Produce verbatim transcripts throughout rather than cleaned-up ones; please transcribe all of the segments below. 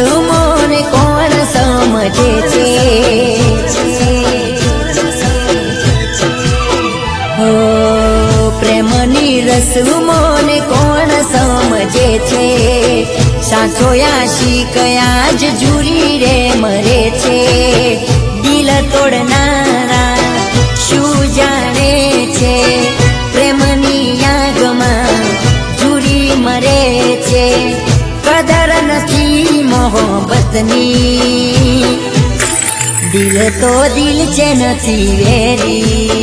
મોને કોણ સમજે છે હો પ્રેમની રસ મોને કોણ સમજે છે સાચો આશિક આજ જુરી રે મરે છે દિલ તોડનારા શું જાણે છે પ્રેમની આગમાં જુરી મરે છે कदर नथी मोहब्बतनी दिल तो दिल चे नथी वेरी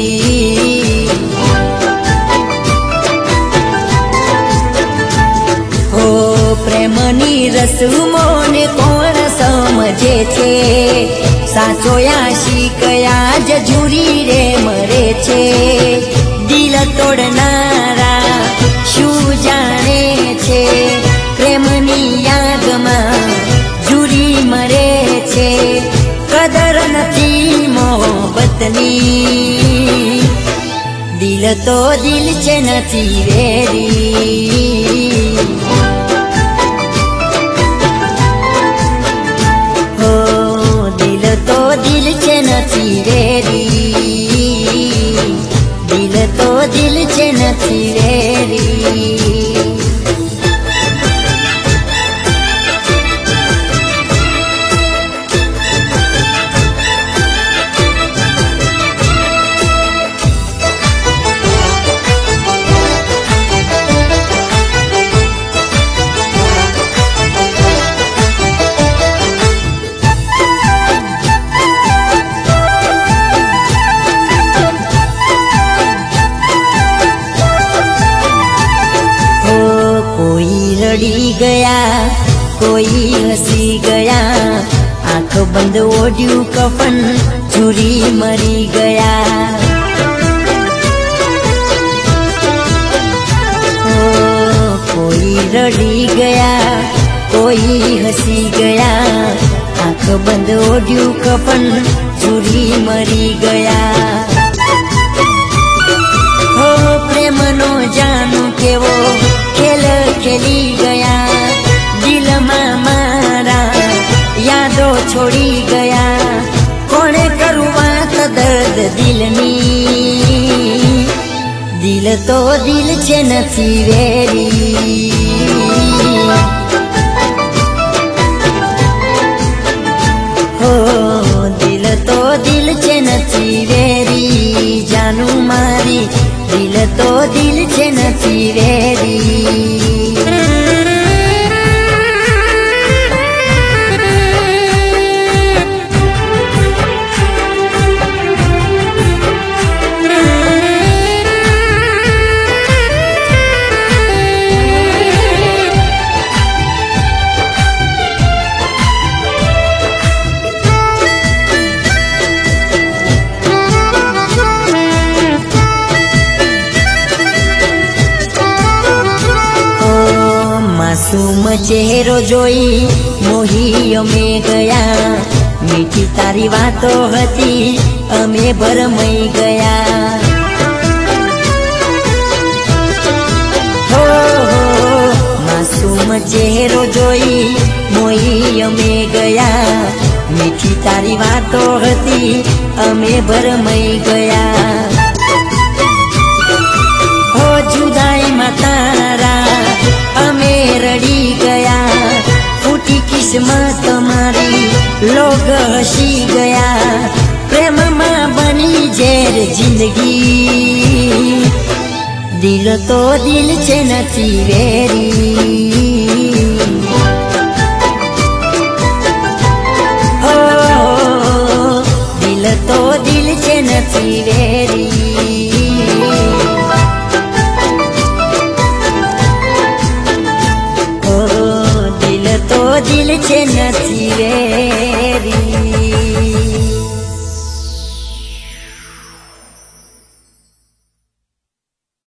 हो प्रेमनी रस्मोने कोण समझे छे साचो आशिक आज जूरी रे मरे छे दिल तोड़नारा शू जाने छे प्रेमनी यादमां जूरी मरे छे कदर नथी मोहब्बतनी दिल तो दिल छे नथी वेरी हो दिल तो दिल छे नथी वेरी दिल तो दिल छे नथी वेरी रड़ी गया कोई हंसी गया आँख बंद ओढ़्यू कफन चूरी मरी गया ओ, कोई रड़ी गया कोई हंसी गया आँख बंद ओढ़्यू कफन चूरी मरी गया हो प्रेम नो जानू के वो खेल खेली गया दिल में मारा यादो छोड़ी गया कोने करू बात दर्द दिलनी दिल तो दिल छे नथी वेरी हो दिल तो दिल छे नथी वेरी जानू मारी दिल तो दिल छे नथी वेरी मासूम चेहरो जोई मोही अमे गया मीठी तारी वातो हती अमे भरमाई गया हो, हो मासूम चेहरो जोई मोही अमे गया मीठी तारी वातो हती अमे भरमाई गया हो जुदाई में तारा अमे रड़ी गया फूटी किस्मत मारी लोग हसी गया प्रेम में बनी जेर जिंदगी दिल तो दिल छे नथी वेरी हो दिल तो दिल छे नथी वेरी दिल छे नथी रे।